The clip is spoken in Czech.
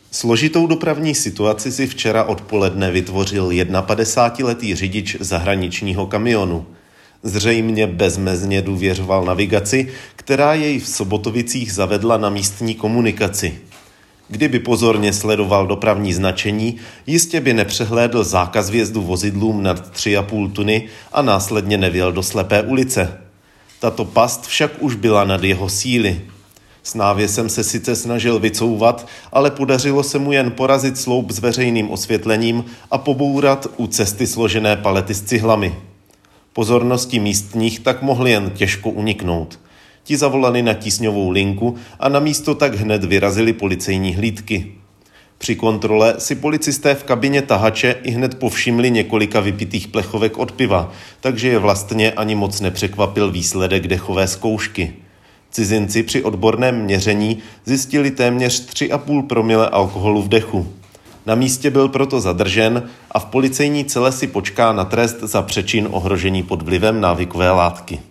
Složitou dopravní situaci si včera odpoledne vytvořil 51letý řidič zahraničního kamionu. Zřejmě bezmezně důvěřoval navigaci, která jej v Sobotovicích zavedla na místní komunikaci. Kdyby pozorně sledoval dopravní značení, jistě by nepřehlédl zákaz vjezdu vozidlům nad 3,5 tuny a následně nevěl do slepé ulice. Tato past však už byla nad jeho síly. S návěsem se sice snažil vycouvat, ale podařilo se mu jen porazit sloup s veřejným osvětlením a pobourat u cesty složené palety s cihlami. Pozornosti místních tak mohli jen těžko uniknout. Ti zavolali na tísňovou linku a na místo tak hned vyrazili policejní hlídky. Při kontrole si policisté v kabině tahače ihned povšimli několika vypitých plechovek od piva, takže je vlastně ani moc nepřekvapil výsledek dechové zkoušky. Cizinci při odborném měření zjistili téměř 3,5 promile alkoholu v dechu. Na místě byl proto zadržen a v policejní cele si počká na trest za přečin ohrožení pod vlivem návykové látky.